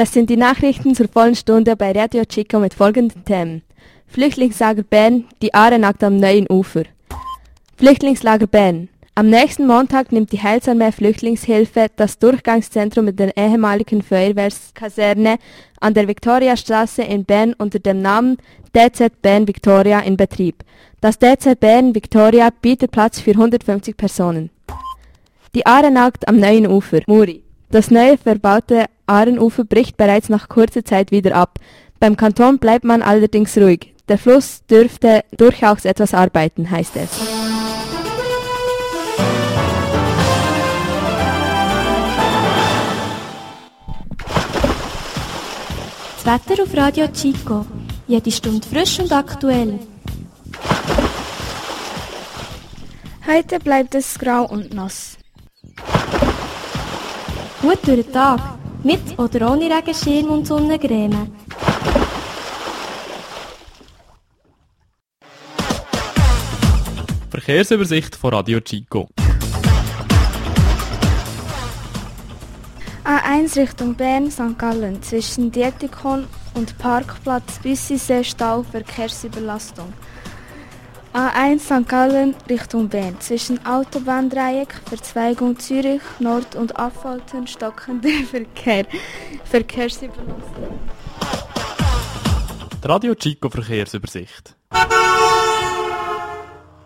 Das sind die Nachrichten zur vollen Stunde bei Radio Chico mit folgenden Themen. Flüchtlingslager Bern, die Aare nagt am neuen Ufer. Flüchtlingslager Bern. Am nächsten Montag nimmt die Heilsarmee Flüchtlingshilfe das Durchgangszentrum mit der ehemaligen Feuerwehrskaserne an der Viktoriastraße in Bern unter dem Namen DZ Bern Victoria in Betrieb. Das DZ Bern Victoria bietet Platz für 150 Personen. Die Aare nagt am neuen Ufer. Muri. Das neue verbaute Aarenufer bricht bereits nach kurzer Zeit wieder ab. Beim Kanton bleibt man allerdings ruhig. Der Fluss dürfte durchaus etwas arbeiten, heißt es. Das Wetter auf Radio Chico. Jede Stunde frisch und aktuell. Heute bleibt es grau und nass. Gut durch den Tag. Mit oder ohne Regenschirm und Sonnencreme. Verkehrsübersicht von Radio Chico. A1 Richtung Bern, St. Gallen, zwischen Dietikon und Parkplatz Büssisee Stau, Verkehrsüberlastung. A1 St. Gallen Richtung Bern, zwischen Autobahndreieck, Verzweigung Zürich, Nord und Affoltern, stockender Verkehr, Verkehrsüberlastung. Die Radio Chico Verkehrsübersicht.